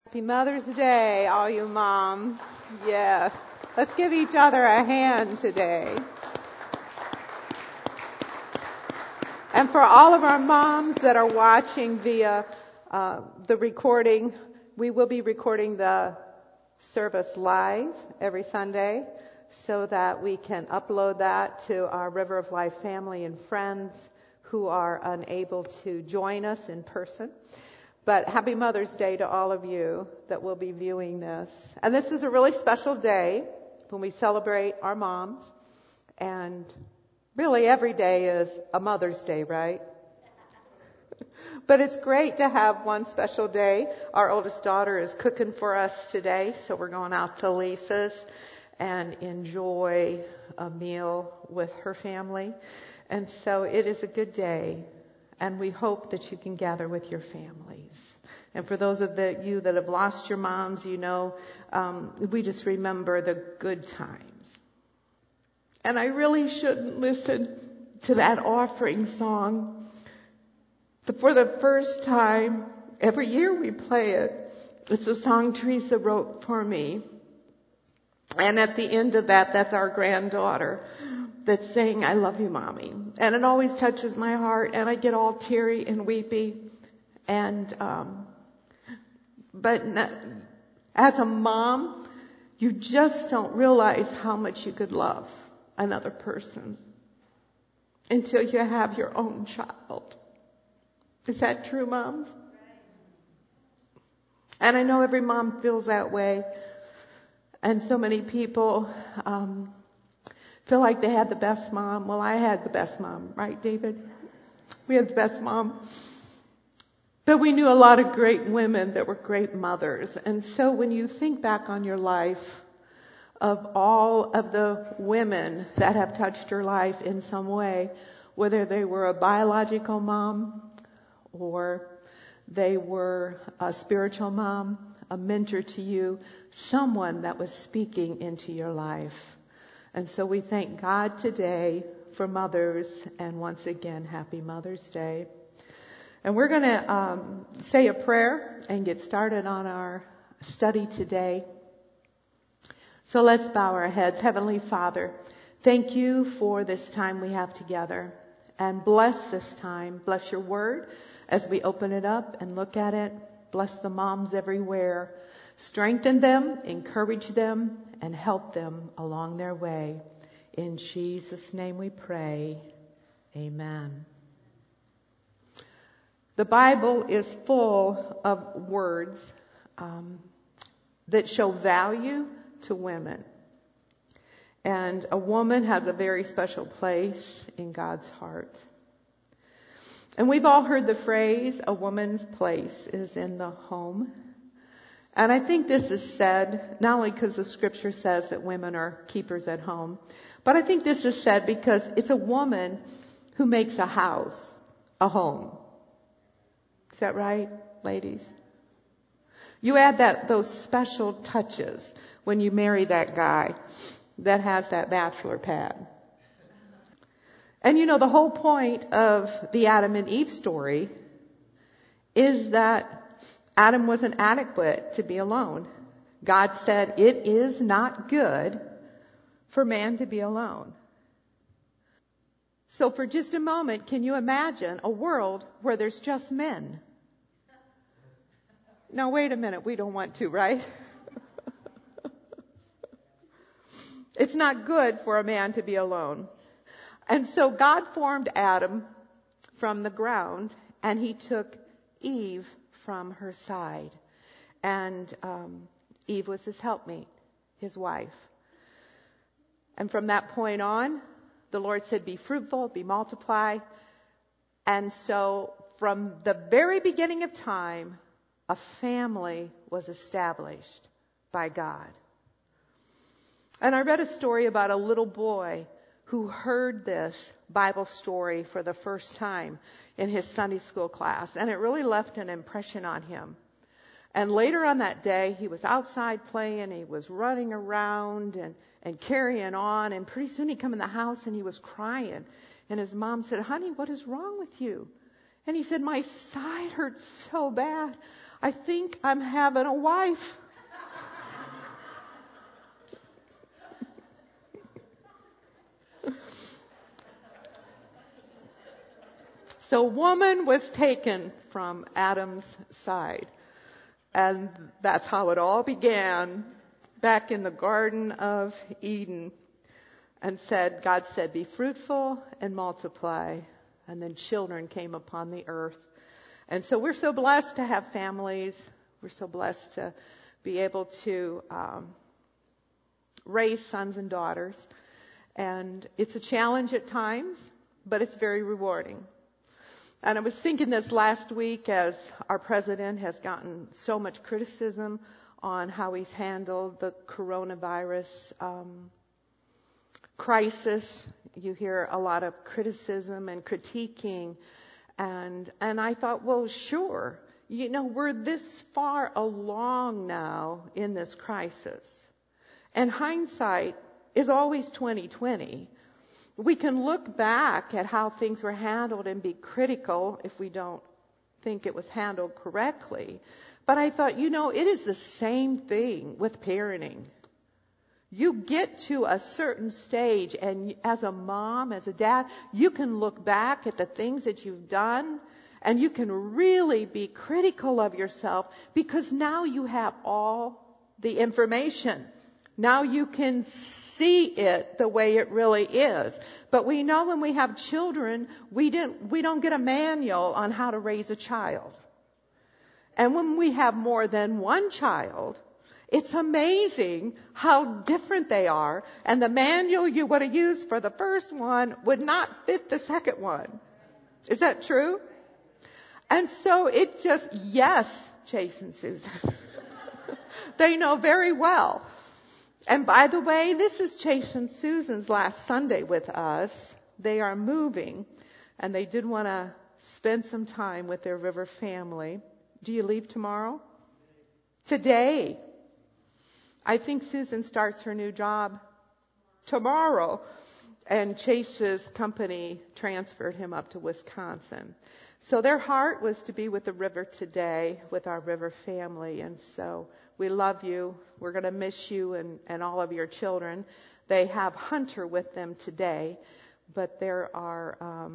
Happy Mother's Day, all you moms. Yes. Let's give each other a hand today. And for all of our moms that are watching via the recording, we will be recording the service live every Sunday so that we can upload that to our River of Life family and friends who are unable to join us in person. But happy Mother's Day to all of you that will be viewing this. And this is a really special day when we celebrate our moms. And really every day is a Mother's Day, right? But it's great to have one special day. Our oldest daughter is cooking for us today, so we're going out to Lisa's and enjoy a meal with her family. And so it is a good day. And we hope that you can gather with your families. And for those of you that have lost your moms, you know, we just remember the good times. And I really shouldn't listen to that offering song. For the first time, every year we play it. It's a song Teresa wrote for me. And at the end of that, that's our granddaughter that's saying, "I love you, Mommy." And it always touches my heart, and I get all teary and weepy. And, but as a mom, you just don't realize how much you could love another person until you have your own child. Is that true, moms? And I know every mom feels that way. And so many people, feel like they had the best mom. Well, I had the best mom, right, David? We had the best mom. But we knew a lot of great women that were great mothers. And so when you think back on your life, of all of the women that have touched your life in some way, whether they were a biological mom or they were a spiritual mom, a mentor to you, someone that was speaking into your life. And so we thank God today for mothers, and once again, happy Mother's Day. And we're going to say a prayer and get started on our study today. So let's bow our heads. Heavenly Father, thank you for this time we have together. And bless this time. Bless your word as we open it up and look at it. Bless the moms everywhere. Strengthen them, encourage them, and help them along their way. In Jesus' name we pray. Amen. The Bible is full of words that show value to women. And a woman has a very special place in God's heart. And we've all heard the phrase, a woman's place is in the home. And I think this is said, not only because the scripture says that women are keepers at home, but I think this is said because it's a woman who makes a house a home. Is that right, ladies? You add those special touches when you marry that guy that has that bachelor pad. And you know, the whole point of the Adam and Eve story is that Adam wasn't adequate to be alone. God said it is not good for man to be alone. So for just a moment, can you imagine a world where there's just men? Now wait a minute, we don't want to, right? It's not good for a man to be alone. And so God formed Adam from the ground, and he took Eve from her side. And Eve was his helpmate, his wife. And from that point on, the Lord said, be fruitful, be multiply. And so from the very beginning of time, a family was established by God. And I read a story about a little boy who heard this Bible story for the first time in his Sunday school class. And it really left an impression on him. And later on that day, he was outside playing. He was running around and carrying on. And pretty soon he came in the house and he was crying. And his mom said, "Honey, what is wrong with you?" And he said, "My side hurts so bad. I think I'm having a wife. So woman was taken from Adam's side. And that's how it all began back in the Garden of Eden. And God said, be fruitful and multiply. And then children came upon the earth. And so we're so blessed to have families. We're so blessed to be able to raise sons and daughters. And it's a challenge at times, but it's very rewarding. And I was thinking this last week as our president has gotten so much criticism on how he's handled the coronavirus crisis. You hear a lot of criticism and critiquing. And I thought, well, sure, we're this far along now in this crisis. And hindsight is always 20/20. We can look back at how things were handled and be critical if we don't think it was handled correctly. But I thought, it is the same thing with parenting. You get to a certain stage, and as a mom, as a dad, you can look back at the things that you've done, and you can really be critical of yourself because now you have all the information. Now you can see it the way it really is. But we know when we have children, we don't get a manual on how to raise a child. And when we have more than one child, it's amazing how different they are. And the manual you would have used for the first one would not fit the second one. Is that true? And so yes, Chase and Susan. They know very well. And by the way, this is Chase and Susan's last Sunday with us. They are moving, and they did want to spend some time with their River family. Do you leave tomorrow? Today. I think Susan starts her new job tomorrow, and Chase's company transferred him up to Wisconsin. So their heart was to be with the River today, with our River family, and so we love you. We're going to miss you and all of your children. They have Hunter with them today, but there are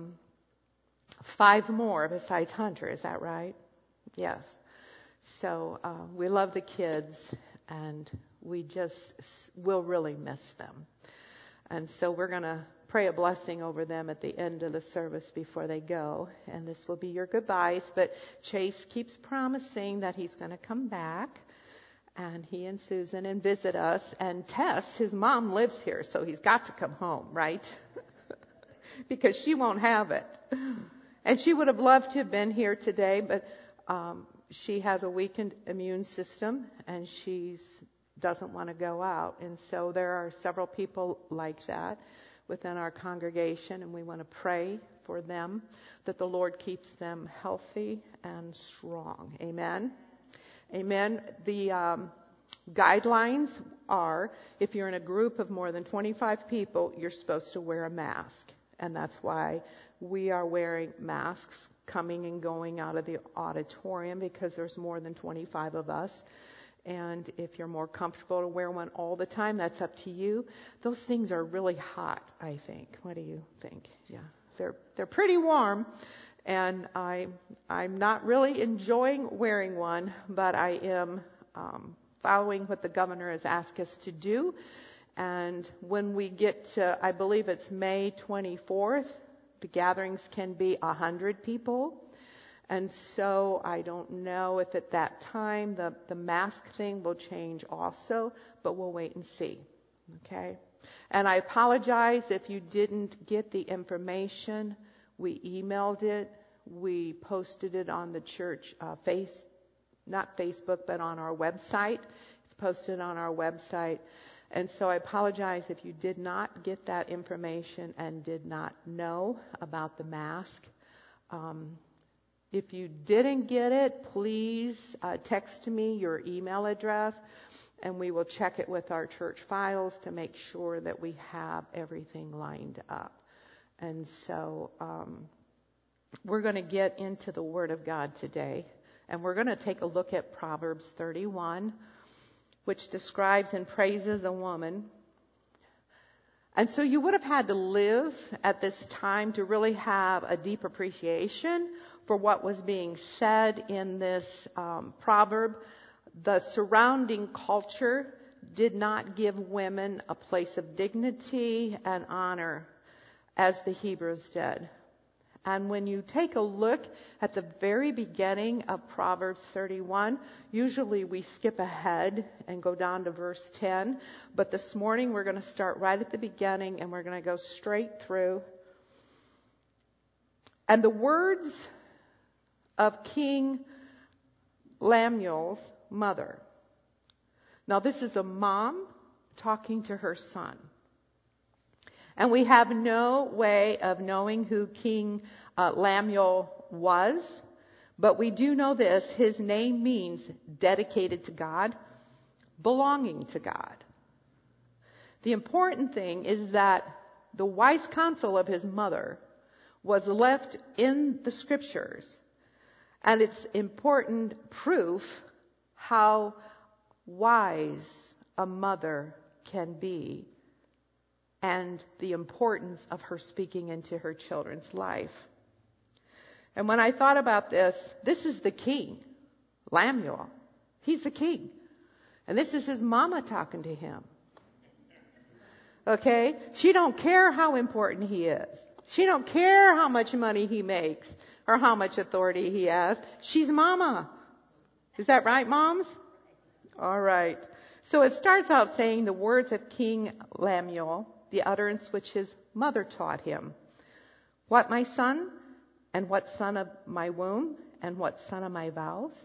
5 more besides Hunter. Is that right? Yes. So we love the kids, and we'll really miss them. And so we're going to pray a blessing over them at the end of the service before they go. And this will be your goodbyes. But Chase keeps promising that he's going to come back. And he and Susan and visit us. And Tess, his mom, lives here, so he's got to come home, right? Because she won't have it. And she would have loved to have been here today, but she has a weakened immune system, and she doesn't want to go out. And so there are several people like that within our congregation, and we want to pray for them, that the Lord keeps them healthy and strong. Amen. Amen. The guidelines are, if you're in a group of more than 25 people, you're supposed to wear a mask. And that's why we are wearing masks coming and going out of the auditorium, because there's more than 25 of us. And if you're more comfortable to wear one all the time, that's up to you. Those things are really hot, I think. What do you think? Yeah, they're pretty warm. And I'm not really enjoying wearing one, but I am following what the governor has asked us to do. And when we get to, I believe it's May 24th, the gatherings can be 100 people. And so I don't know if at that time the mask thing will change also, but we'll wait and see. Okay? And I apologize if you didn't get the information. We emailed it. We posted it on the church not Facebook, but on our website. It's posted on our website. And so I apologize if you did not get that information and did not know about the mask. If you didn't get it, please text me your email address, and we will check it with our church files to make sure that we have everything lined up. And so we're going to get into the Word of God today. And we're going to take a look at Proverbs 31, which describes and praises a woman. And so you would have had to live at this time to really have a deep appreciation for what was being said in this proverb. The surrounding culture did not give women a place of dignity and honor as the Hebrews did. And when you take a look at the very beginning of Proverbs 31, usually we skip ahead and go down to verse 10. But this morning we're going to start right at the beginning and we're going to go straight through. And the words of King Lemuel's mother. Now this is a mom talking to her son. And we have no way of knowing who King Lemuel was, but we do know this. His name means dedicated to God, belonging to God. The important thing is that the wise counsel of his mother was left in the scriptures, and it's important proof how wise a mother can be, and the importance of her speaking into her children's life. And when I thought about this is the king, Lemuel. He's the king. And this is his mama talking to him. Okay? She don't care how important he is. She don't care how much money he makes or how much authority he has. She's mama. Is that right, moms? All right. So it starts out saying the words of King Lemuel, the utterance which his mother taught him. What, my son? And what son of my womb? And what son of my vows?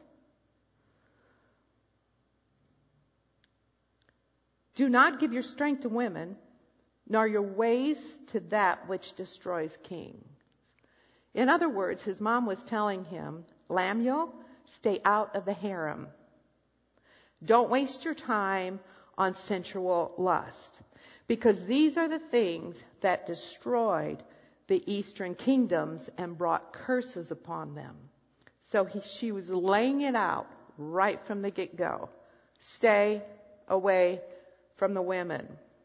Do not give your strength to women, nor your ways to that which destroys kings. In other words, his mom was telling him, Lemuel, stay out of the harem. Don't waste your time on sensual lust, because these are the things that destroyed the eastern kingdoms and brought curses upon them. So she was laying it out right from the get-go. Stay away from the women.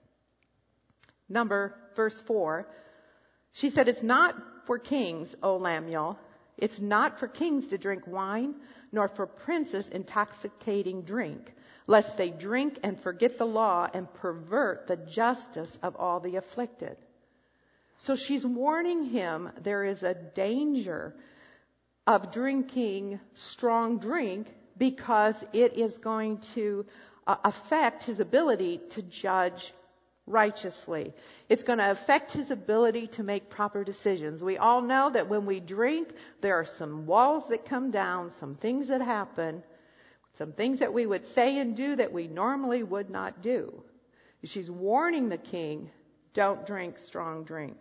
Verse 4, she said, it's not for kings, O Lemuel. It's not for kings to drink wine, nor for princes intoxicating drink, lest they drink and forget the law and pervert the justice of all the afflicted. So she's warning him there is a danger of drinking strong drink because it is going to affect his ability to judge righteously. It's going to affect his ability to make proper decisions. We all know that when we drink, there are some walls that come down, some things that happen, some things that we would say and do that we normally would not do. She's warning the king, don't drink strong drink.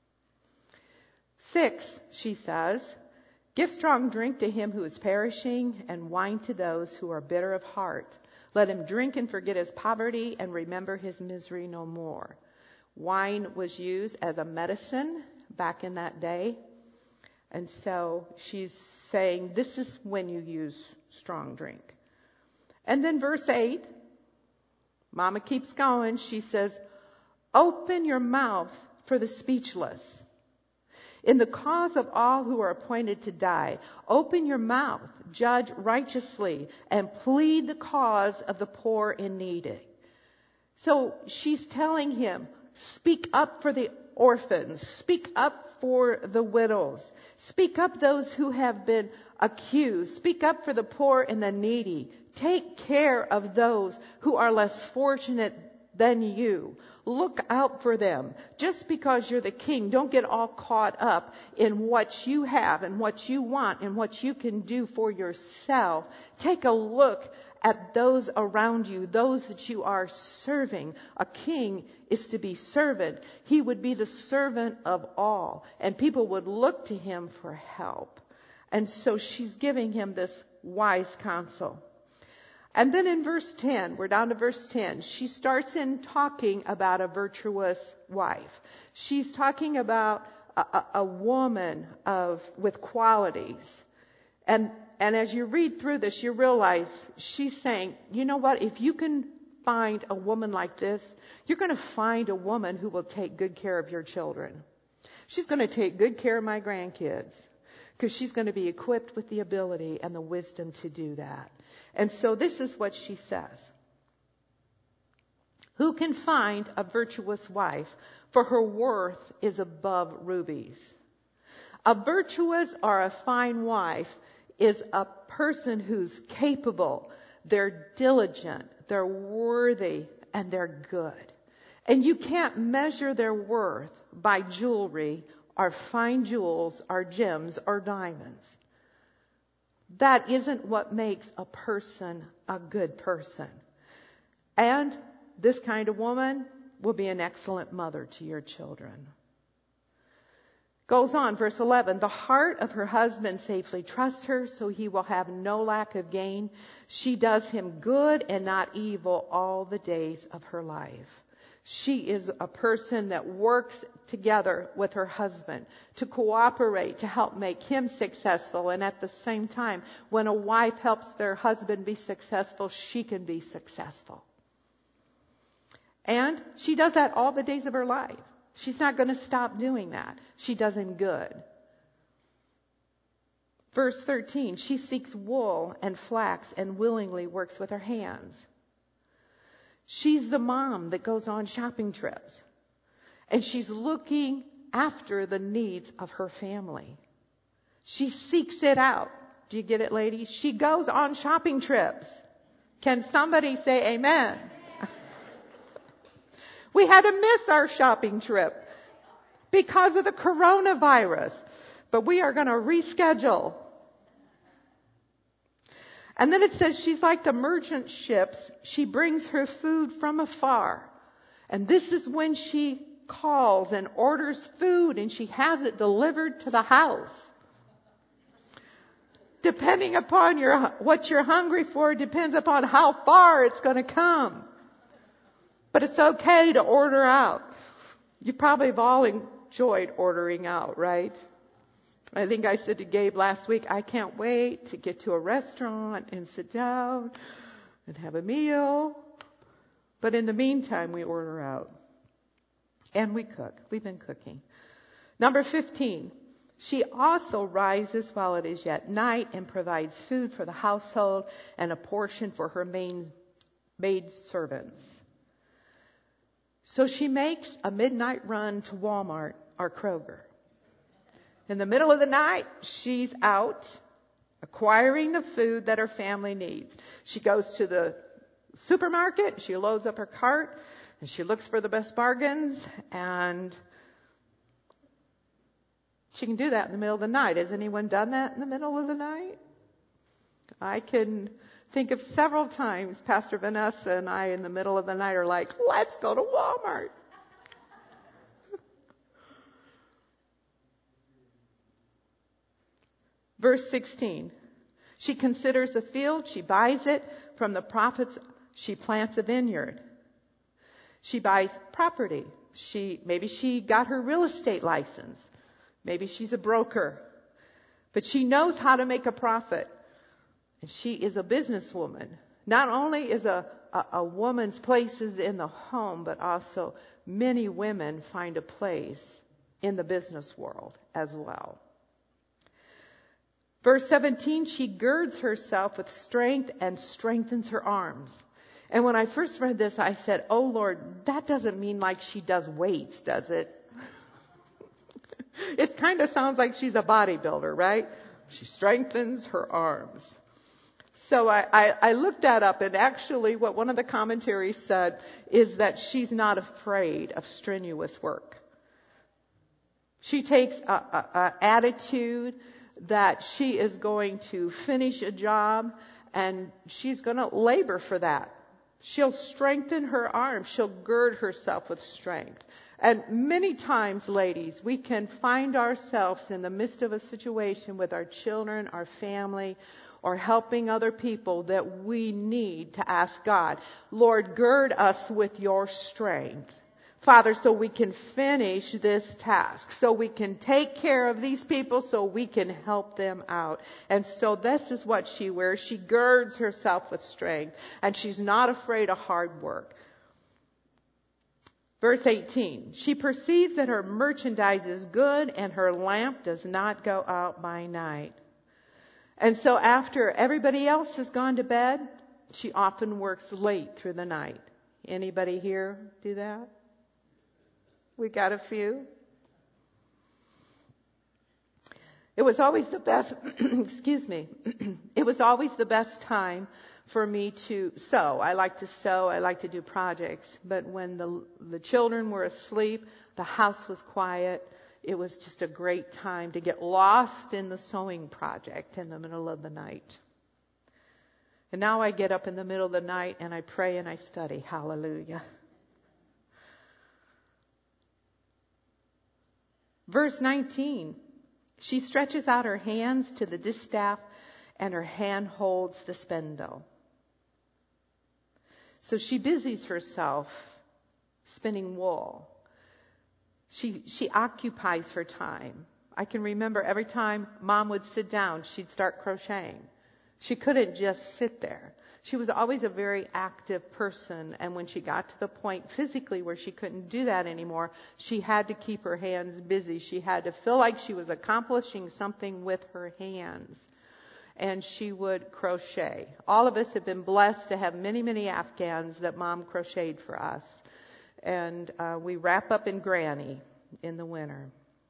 6, she says, give strong drink to him who is perishing, and wine to those who are bitter of heart. Let him drink and forget his poverty and remember his misery no more. Wine was used as a medicine back in that day. And so she's saying this is when you use strong drink. And then verse 8, Mama keeps going. She says, open your mouth for the speechless. In the cause of all who are appointed to die, open your mouth, judge righteously, and plead the cause of the poor and needy. So she's telling him, speak up for the orphans, speak up for the widows, speak up those who have been accused, speak up for the poor and the needy. Take care of those who are less fortunate than you. Look out for them. Just because you're the king, don't get all caught up in what you have and what you want and what you can do for yourself. Take a look at those around you, those that you are serving. A king is to be servant. He would be the servant of all, and people would look to him for help. And so she's giving him this wise counsel. And then in verse 10, we're down to verse 10, she starts in talking about a virtuous wife. She's talking about a woman with qualities. And And as you read through this, you realize she's saying, you know what, if you can find a woman like this, you're going to find a woman who will take good care of your children. She's going to take good care of my grandkids because she's going to be equipped with the ability and the wisdom to do that. And so this is what she says. Who can find a virtuous wife? For her worth is above rubies. A virtuous or a fine wife is a person who's capable, they're diligent, they're worthy, and they're good. And you can't measure their worth by jewelry or fine jewels or gems or diamonds. That isn't what makes a person a good person. And this kind of woman will be an excellent mother to your children. Goes on, verse 11, the heart of her husband safely trusts her, so he will have no lack of gain. She does him good and not evil all the days of her life. She is a person that works together with her husband to cooperate, to help make him successful. And at the same time, when a wife helps their husband be successful, she can be successful. And she does that all the days of her life. She's not going to stop doing that. She does him good. Verse 13, she seeks wool and flax and willingly works with her hands. She's the mom that goes on shopping trips. And she's looking after the needs of her family. She seeks it out. Do you get it, ladies? She goes on shopping trips. Can somebody say amen? We had to miss our shopping trip because of the coronavirus, but we are going to reschedule. And then it says she's like the merchant ships. She brings her food from afar. And this is when she calls and orders food and she has it delivered to the house. Depending upon what you're hungry for, depends upon how far it's going to come. But it's okay to order out. You probably have all enjoyed ordering out, right? I think I said to Gabe last week, I can't wait to get to a restaurant and sit down and have a meal. But in the meantime, we order out. And we cook. We've been cooking. Number 15. She also rises while it is yet night and provides food for the household and a portion for her maid servants. So she makes a midnight run to Walmart or Kroger. In the middle of the night, she's out acquiring the food that her family needs. She goes to the supermarket, she loads up her cart, and she looks for the best bargains, and she can do that in the middle of the night. Has anyone done that in the middle of the night? I can think of several times Pastor Vanessa and I in the middle of the night are like, let's go to Walmart. Verse 16, she considers a field, she buys it. From the profits, she plants a vineyard. She buys property. Maybe she got her real estate license. Maybe she's a broker. But she knows how to make a profit. And she is a businesswoman. Not only is a woman's place is in the home, but also many women find a place in the business world as well. Verse 17, she girds herself with strength and strengthens her arms. And when I first read this, I said, oh Lord, that doesn't mean like she does weights, does it? It kind of sounds like she's a bodybuilder, right? She strengthens her arms. So I looked that up, and actually what one of the commentaries said is that she's not afraid of strenuous work. She takes a attitude that she is going to finish a job, and she's going to labor for that. She'll strengthen her arms. She'll gird herself with strength. And many times, ladies, we can find ourselves in the midst of a situation with our children, our family, or helping other people that we need to ask God, Lord, gird us with your strength. Father, so we can finish this task, so we can take care of these people, so we can help them out. And so this is what she wears. She girds herself with strength, and she's not afraid of hard work. Verse 18, she perceives that her merchandise is good and her lamp does not go out by night. And so after everybody else has gone to bed, she often works late through the night. Anybody here do that? We got a few. It was always the best, excuse me, it was always the best time for me to sew. I like to sew, I like to do projects. But when the children were asleep, the house was quiet, it was just a great time to get lost in the sewing project in the middle of the night. And now I get up in the middle of the night and I pray and I study. Hallelujah. Verse 19, she stretches out her hands to the distaff and her hand holds the spindle. So she busies herself spinning wool. She occupies her time. I can remember every time Mom would sit down, she'd start crocheting. She couldn't just sit there. She was always a very active person, and when she got to the point physically where she couldn't do that anymore, she had to keep her hands busy. She had to feel like she was accomplishing something with her hands. And she would crochet. All of us have been blessed to have many, many Afghans that Mom crocheted for us. And we wrap up in granny in the winter.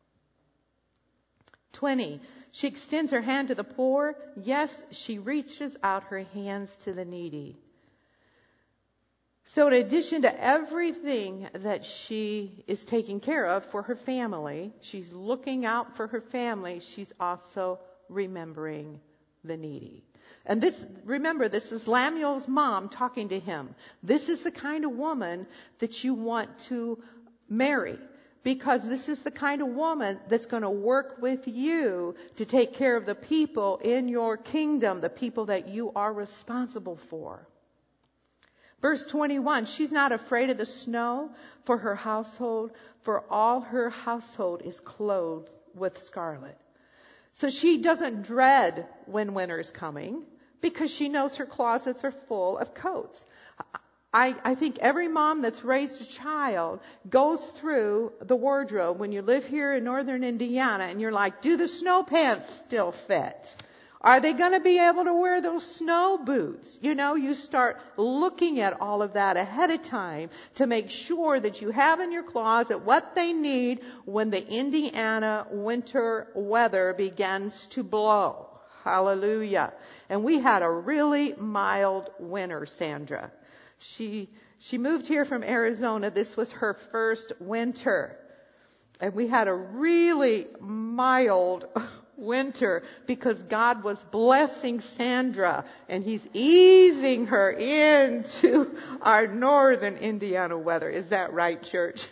20. She extends her hand to the poor. Yes, she reaches out her hands to the needy. So in addition to everything that she is taking care of for her family, she's looking out for her family, she's also remembering the needy. And remember, this is Lemuel's mom talking to him. This is the kind of woman that you want to marry, because this is the kind of woman that's going to work with you to take care of the people in your kingdom, the people that you are responsible for. Verse 21, she's not afraid of the snow for her household, for all her household is clothed with scarlet. So she doesn't dread when winter's coming because she knows her closets are full of coats. I think every mom that's raised a child goes through the wardrobe when you live here in northern Indiana and you're like, do the snow pants still fit? Are they going to be able to wear those snow boots? You know, you start looking at all of that ahead of time to make sure that you have in your closet what they need when the Indiana winter weather begins to blow. Hallelujah. And we had a really mild winter, Sandra. She moved here from Arizona. This was her first winter. And we had a really mild winter because God was blessing Sandra and He's easing her into our northern Indiana weather. Is that right, church?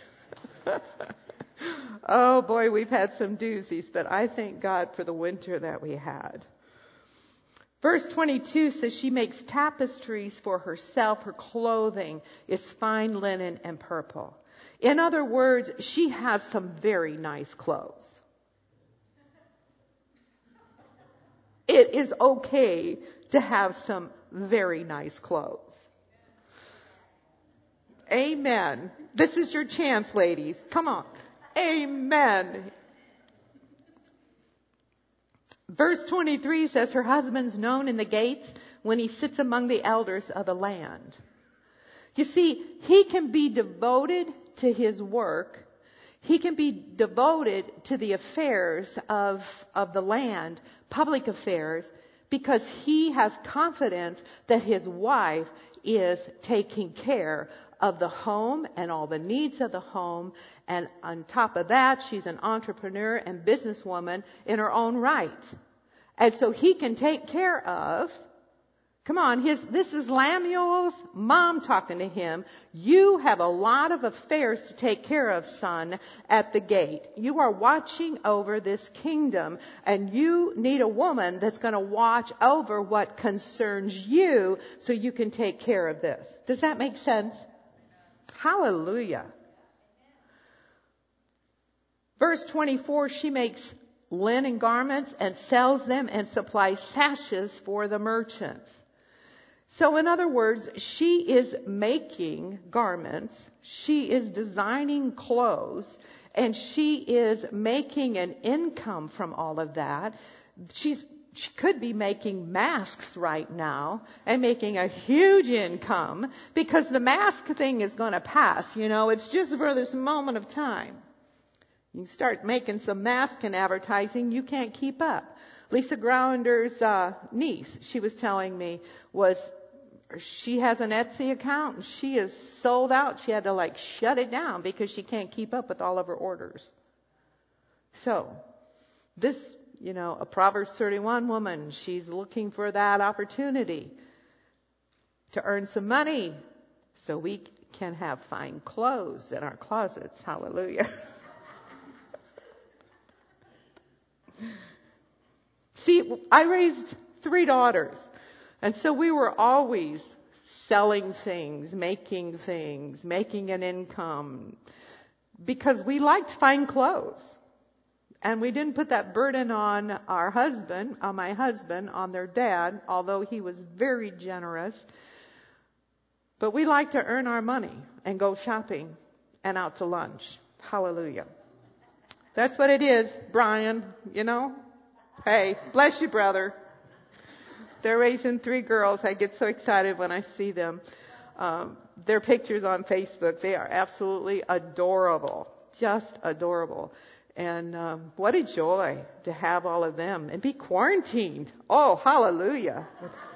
Oh boy, we've had some doozies, but I thank God for the winter that we had. Verse 22 says she makes tapestries for herself. Her clothing is fine linen and purple. In other words, she has some very nice clothes. It is okay to have some very nice clothes. Amen. This is your chance, ladies. Come on. Amen. Verse 23 says her husband's known in the gates when he sits among the elders of the land. You see, he can be devoted to his work. He can be devoted to the affairs of the land, public affairs, because he has confidence that his wife is taking care of the home and all the needs of the home. And on top of that, she's an entrepreneur and businesswoman in her own right. And so he can take care of, come on, this is Lemuel's mom talking to him. You have a lot of affairs to take care of, son, at the gate. You are watching over this kingdom, and you need a woman that's going to watch over what concerns you so you can take care of this. Does that make sense? Hallelujah. Verse 24, she makes linen garments and sells them and supplies sashes for the merchants. So in other words, she is making garments, she is designing clothes, and she is making an income from all of that. She could be making masks right now and making a huge income, because the mask thing is going to pass. It's just for this moment of time. You start making some mask and advertising, you can't keep up. Lisa Grounder's niece, she was telling me, she has an Etsy account and she is sold out. She had to shut it down because she can't keep up with all of her orders. So this, a Proverbs 31 woman, she's looking for that opportunity to earn some money so we can have fine clothes in our closets. Hallelujah. See, I raised 3 daughters. And so we were always selling things, making an income, because we liked fine clothes. And we didn't put that burden on my husband, on their dad, although he was very generous. But we like to earn our money and go shopping and out to lunch. Hallelujah. That's what it is, Brian, Hey, bless you, brother. They're raising 3 girls. I get so excited when I see them. Their pictures on Facebook, they are absolutely adorable. Just adorable. And what a joy to have all of them and be quarantined. Oh, hallelujah.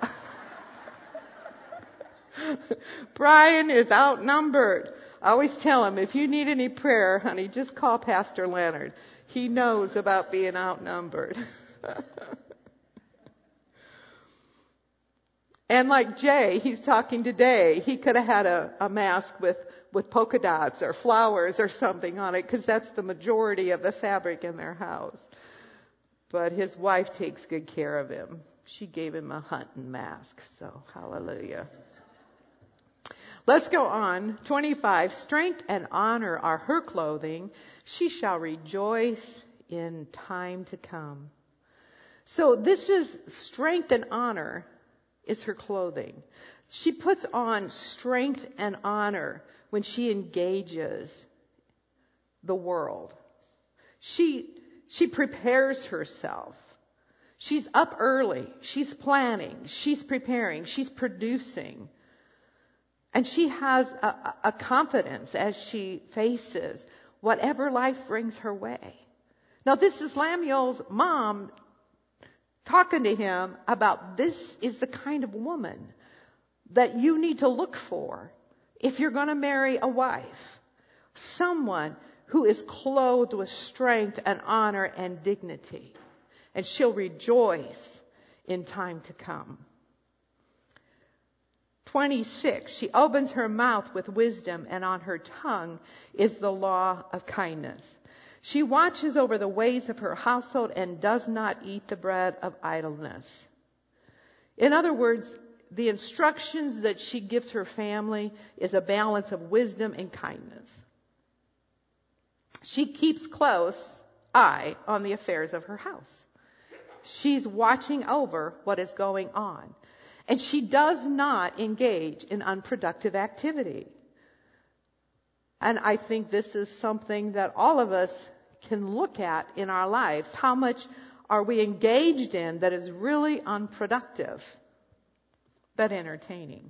Brian is outnumbered. I always tell him, if you need any prayer, honey, just call Pastor Leonard. He knows about being outnumbered. And like Jay, he's talking today, he could have had a mask with polka dots or flowers or something on it, because that's the majority of the fabric in their house. But his wife takes good care of him. She gave him a hunting mask, so hallelujah. Let's go on. 25, strength and honor are her clothing. She shall rejoice in time to come. So this is strength and honor is her clothing. She puts on strength and honor when she engages the world. She prepares herself. She's up early. She's planning. She's preparing. She's producing. And she has a confidence as she faces whatever life brings her way. Now, this is Lamuel's mom talking to him about, this is the kind of woman that you need to look for if you're going to marry a wife. Someone who is clothed with strength and honor and dignity. And she'll rejoice in time to come. 26, she opens her mouth with wisdom, and on her tongue is the law of kindness. She watches over the ways of her household and does not eat the bread of idleness. In other words, the instructions that she gives her family is a balance of wisdom and kindness. She keeps close eye on the affairs of her house. She's watching over what is going on. And she does not engage in unproductive activity. And I think this is something that all of us can look at in our lives. How much are we engaged in that is really unproductive but entertaining?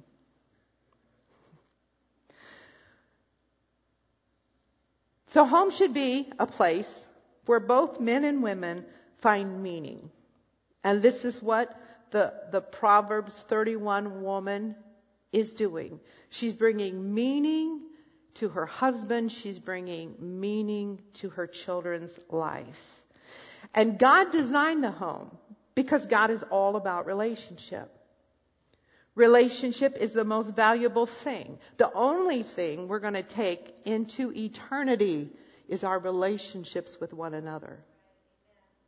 So home should be a place where both men and women find meaning. And this is what the Proverbs 31 woman is doing. She's bringing meaning to her husband. She's bringing meaning to her children's lives. And God designed the home because God is all about relationship. Relationship is the most valuable thing. The only thing we're going to take into eternity is our relationships with one another.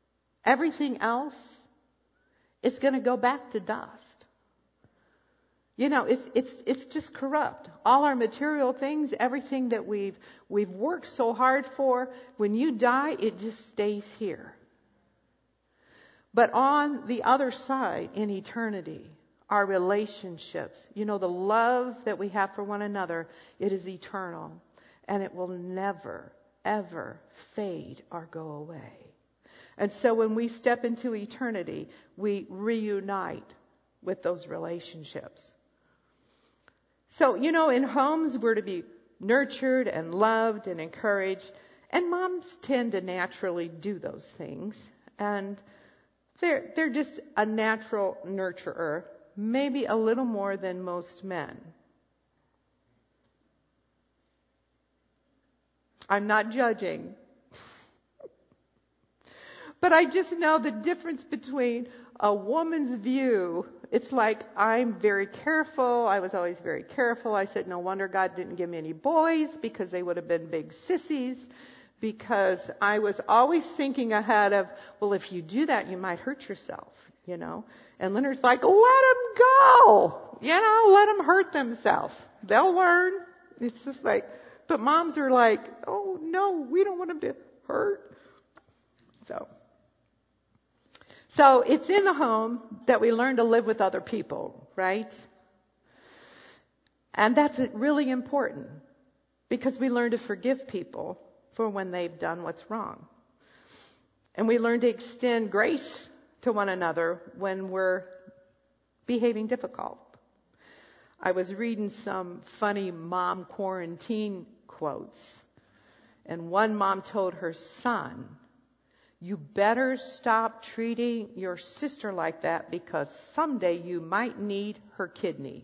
Everything else is going to go back to dust. It's just corrupt. All our material things, everything that we've worked so hard for, when you die, it just stays here. But on the other side, in eternity, our relationships, the love that we have for one another, it is eternal. And it will never, ever fade or go away. And so when we step into eternity, we reunite with those relationships. So, in homes, we're to be nurtured and loved and encouraged. And moms tend to naturally do those things. And they're just a natural nurturer, maybe a little more than most men. I'm not judging. But I just know the difference between a woman's view. It's like I'm very careful. I was always very careful. I said, no wonder God didn't give me any boys, because they would have been big sissies. Because I was always thinking ahead of, well, if you do that, you might hurt yourself, And Leonard's like, let them go. Let them hurt themselves. They'll learn. It's just like, but moms are like, oh, no, we don't want them to hurt. So it's in the home that we learn to live with other people, right? And that's really important, because we learn to forgive people for when they've done what's wrong. And we learn to extend grace to one another when we're behaving difficult. I was reading some funny mom quarantine quotes, and one mom told her son, you better stop treating your sister like that, because someday you might need her kidney.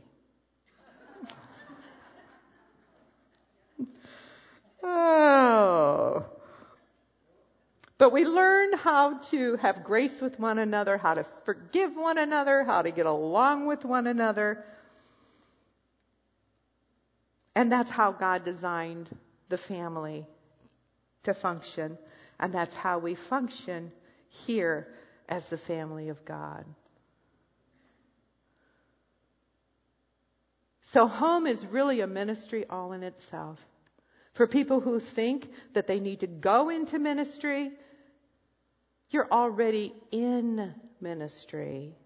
Oh. But we learn how to have grace with one another, how to forgive one another, how to get along with one another. And that's how God designed the family to function. And that's how we function here as the family of God. So home is really a ministry all in itself. For people who think that they need to go into ministry, you're already in ministry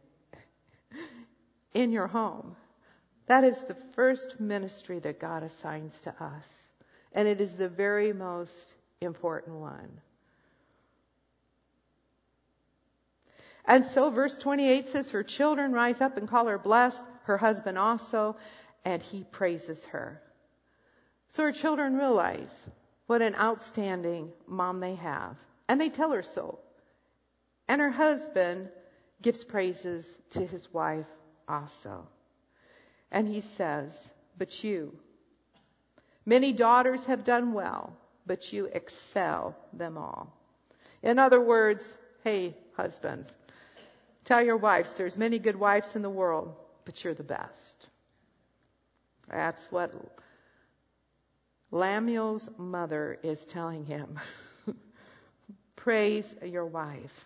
in your home. That is the first ministry that God assigns to us. And it is the very most important one. And so verse 28 says, her children rise up and call her blessed, her husband also, and he praises her. So her children realize what an outstanding mom they have. And they tell her so. And her husband gives praises to his wife also. And he says, but you, many daughters have done well, but you excel them all. In other words, hey, husbands, tell your wives there's many good wives in the world, but you're the best. That's what Lemuel's mother is telling him. Praise your wife.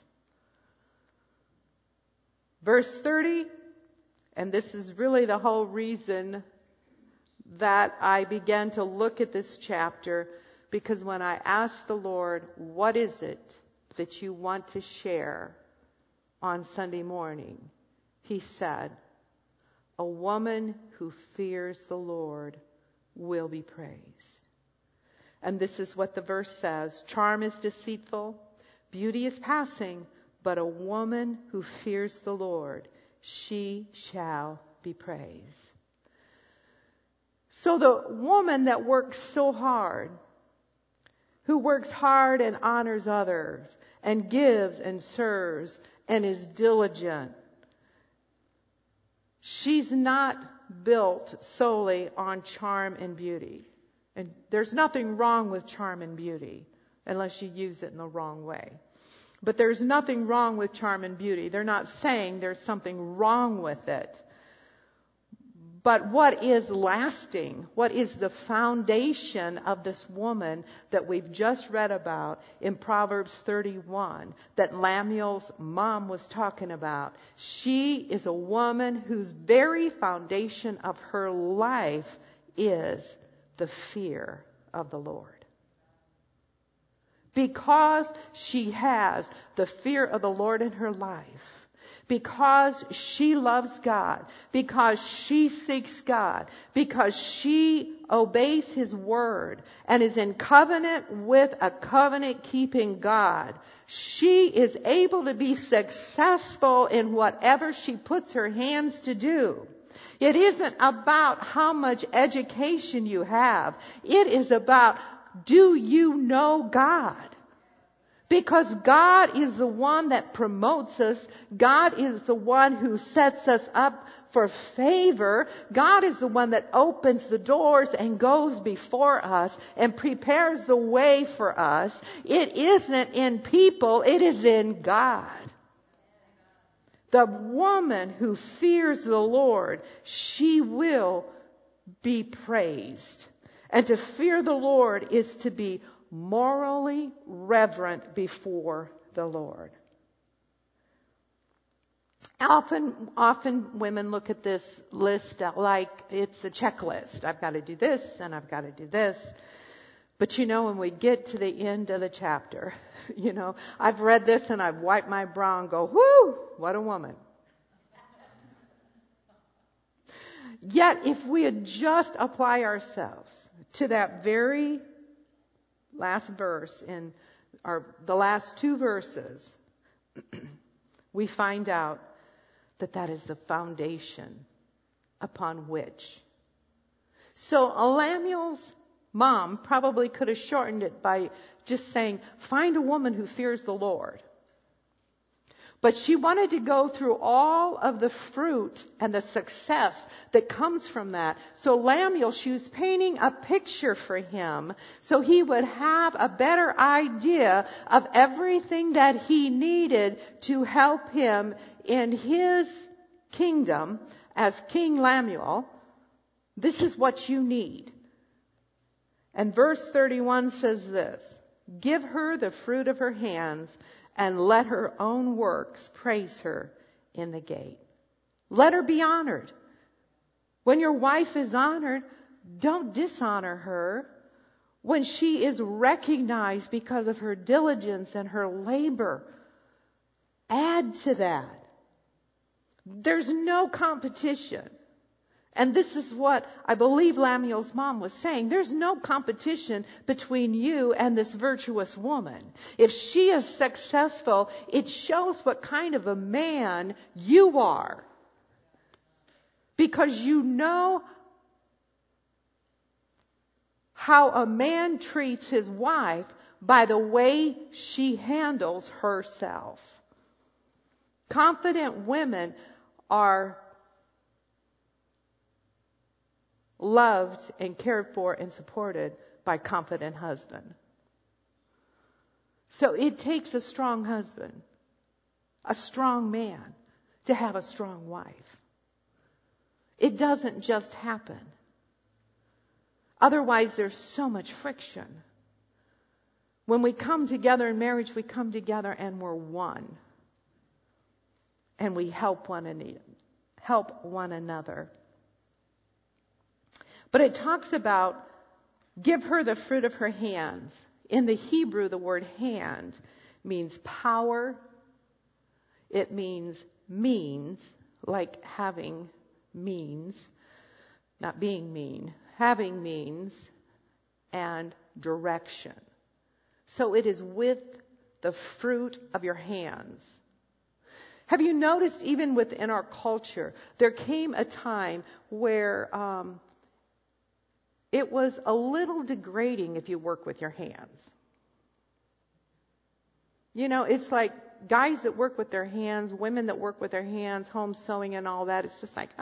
Verse 30, and this is really the whole reason that I began to look at this chapter, because when I asked the Lord, what is it that you want to share on Sunday morning? He said, a woman who fears the Lord will be praised. And this is what the verse says. Charm is deceitful, beauty is passing, but a woman who fears the Lord, she shall be praised. So the woman that works so hard, who works hard and honors others, and gives and serves and is diligent, she's not built solely on charm and beauty. And there's nothing wrong with charm and beauty unless you use it in the wrong way. But there's nothing wrong with charm and beauty. They're not saying there's something wrong with it. But what is lasting, what is the foundation of this woman that we've just read about in Proverbs 31 that Lemuel's mom was talking about? She is a woman whose very foundation of her life is the fear of the Lord. Because she has the fear of the Lord in her life, because she loves God, because she seeks God, because she obeys His word and is in covenant with a covenant-keeping God, she is able to be successful in whatever she puts her hands to do. It isn't about how much education you have. It is about, do you know God? Because God is the one that promotes us. God is the one who sets us up for favor. God is the one that opens the doors and goes before us and prepares the way for us. It isn't in people, it is in God. The woman who fears the Lord, she will be praised. And to fear the Lord is to be morally reverent before the Lord. Often women look at this list like it's a checklist. I've got to do this and I've got to do this. But when we get to the end of the chapter, I've read this and I've wiped my brow and go, whoo, what a woman. Yet if we had just apply ourselves to that very last verse in the last two verses, we find out that is the foundation upon which. So Lemuel's mom probably could have shortened it by just saying, find a woman who fears the Lord. But she wanted to go through all of the fruit and the success that comes from that. So Lemuel, she was painting a picture for him so he would have a better idea of everything that he needed to help him in his kingdom as King Lemuel. This is what you need. And verse 31 says this, give her the fruit of her hands and let her own works praise her in the gate. Let her be honored. When your wife is honored, don't dishonor her. When she is recognized because of her diligence and her labor, add to that. There's no competition. And this is what I believe Lemuel's mom was saying. There's no competition between you and this virtuous woman. If she is successful, it shows what kind of a man you are. Because you know how a man treats his wife by the way she handles herself. Confident women are loved and cared for and supported by confident husband. So it takes a strong husband, a strong man, to have a strong wife. It doesn't just happen. Otherwise, there's so much friction. When we come together in marriage, we come together and we're one. And we help one another. But it talks about give her the fruit of her hands. In the Hebrew, the word hand means power. It means, like having means, not being mean, having means, and direction. So it is with the fruit of your hands. Have you noticed even within our culture, there came a time where it was a little degrading if you work with your hands. It's like guys that work with their hands, women that work with their hands, home sewing and all that. It's just like,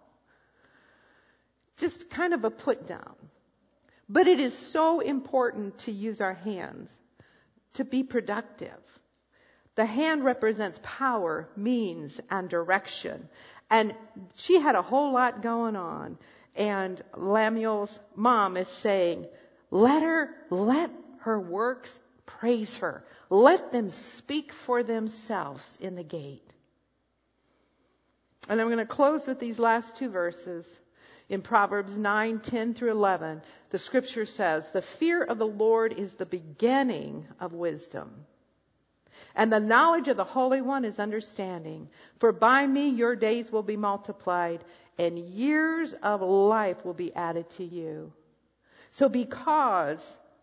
just kind of a put down. But it is so important to use our hands to be productive. The hand represents power, means, and direction. And she had a whole lot going on. And Lemuel's mom is saying, let her works praise her. Let them speak for themselves in the gate. And I'm going to close with these last two verses. In Proverbs 9:10 through 11, the scripture says, the fear of the Lord is the beginning of wisdom, and the knowledge of the Holy One is understanding. For by me your days will be multiplied, and years of life will be added to you. So because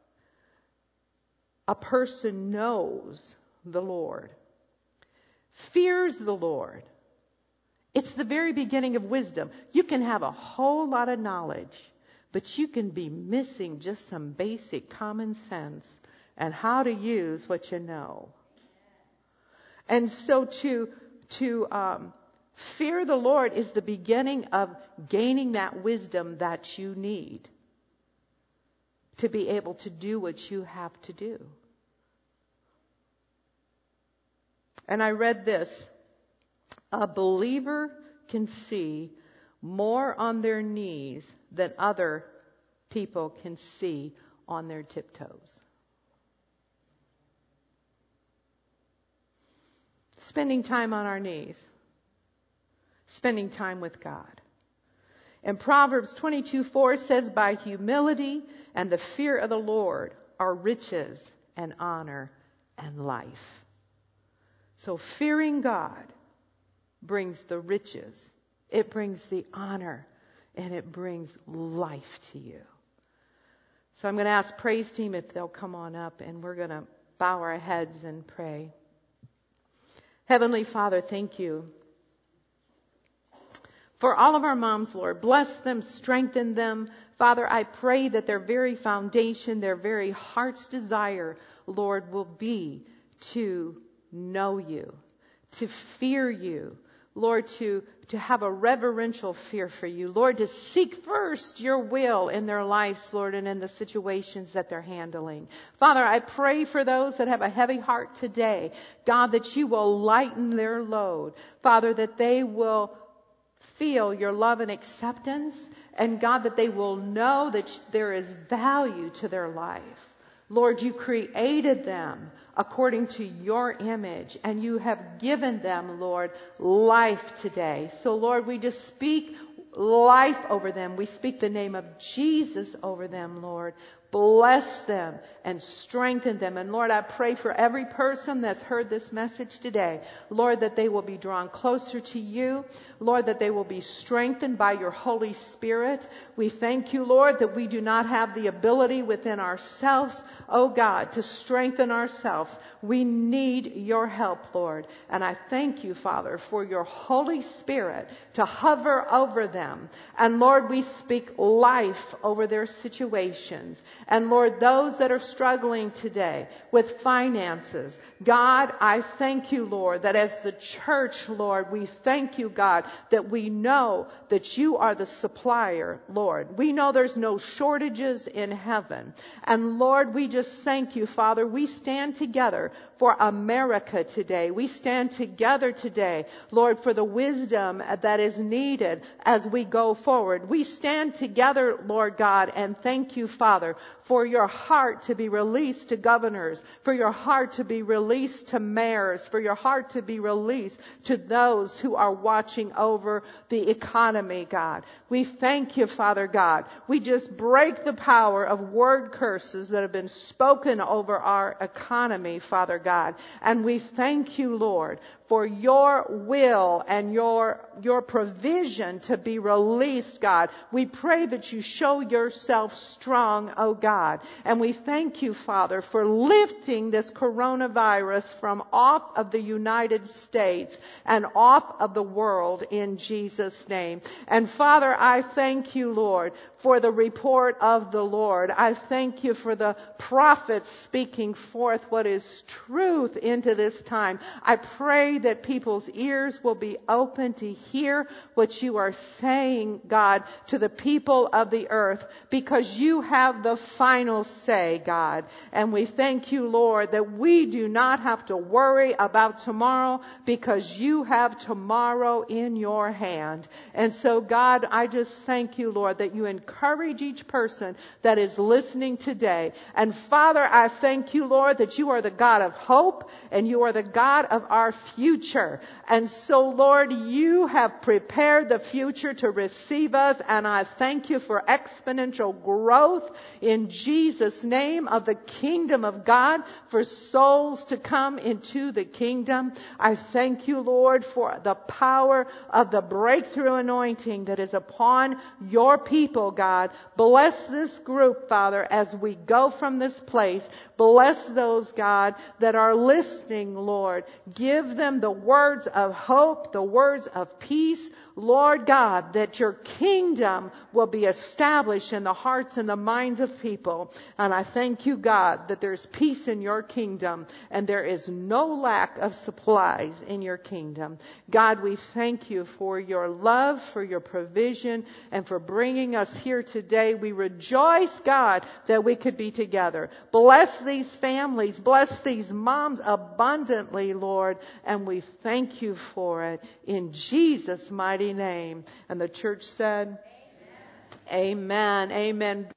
a person knows the Lord, fears the Lord, it's the very beginning of wisdom. You can have a whole lot of knowledge, but you can be missing just some basic common sense and how to use what you know. And so to fear the Lord is the beginning of gaining that wisdom that you need to be able to do what you have to do. And I read this. A believer can see more on their knees than other people can see on their tiptoes. Spending time on our knees. Spending time with God. And Proverbs 22:4 says, by humility and the fear of the Lord are riches and honor and life. So fearing God brings the riches, it brings the honor, and it brings life to you. So I'm going to ask praise team if they'll come on up, and we're going to bow our heads and pray. Heavenly Father, thank you for all of our moms, Lord. Bless them, strengthen them. Father, I pray that their very foundation, their very heart's desire, Lord, will be to know you, to fear you, Lord, to have a reverential fear for you. Lord, to seek first your will in their lives, Lord, and in the situations that they're handling. Father, I pray for those that have a heavy heart today, God, that you will lighten their load. Father, that they will feel your love and acceptance, and God, that they will know that there is value to their life. Lord, you created them according to your image, and you have given them, Lord, life today. So, Lord, we just speak life over them. We speak the name of Jesus over them, Lord. Bless them and strengthen them. And Lord, I pray for every person that's heard this message today, Lord, that they will be drawn closer to you. Lord, that they will be strengthened by your Holy Spirit. We thank you, Lord, that we do not have the ability within ourselves, oh God, to strengthen ourselves. We need your help, Lord. And I thank you, Father, for your Holy Spirit to hover over them. And Lord, we speak life over their situations. And Lord, those that are struggling today with finances, God, I thank you, Lord, that as the church, Lord, we thank you, God, that we know that you are the supplier, Lord. We know there's no shortages in heaven. And Lord, we just thank you, Father. We stand together for America today. We stand together today, Lord, for the wisdom that is needed as we go forward. We stand together, Lord God, and thank you, Father, for your heart to be released to governors, for your heart to be released to mayors, for your heart to be released to those who are watching over the economy, God. We thank you, Father God. We just break the power of word curses that have been spoken over our economy, Father God. And we thank you, Lord, for your will and your provision to be released, God. We pray that you show yourself strong, oh God. And we thank you, Father, for lifting this coronavirus from off of the United States and off of the world in Jesus' name. And Father, I thank you, Lord, for the report of the Lord. I thank you for the prophets speaking forth what is truth into this time. I pray that people's ears will be open to hear what you are saying, God, to the people of the earth, because you have the final say, God. And we thank you, Lord, that we do not have to worry about tomorrow because you have tomorrow in your hand. And so, God, I just thank you, Lord, that you encourage each person that is listening today. And Father, I thank you, Lord, that you are the God of hope and you are the God of our future. And so, Lord, you have prepared the future to receive us, and I thank you for exponential growth in Jesus' name of the kingdom of God, for souls to come into the kingdom. I thank you, Lord, for the power of the breakthrough anointing that is upon your people, God. Bless this group, Father, as we go from this place. Bless those, God, that are listening, Lord. Give them the words of hope, the words of peace, Lord God, that your kingdom will be established in the hearts and the minds of people. And I thank you, God, that there's peace in your kingdom and there is no lack of supplies in your kingdom. God, we thank you for your love, for your provision, and for bringing us here today. We rejoice, God, that we could be together. Bless these families. Bless these moms abundantly, Lord. And we thank you for it in Jesus' mighty name. And the church said, Amen. Amen. Amen.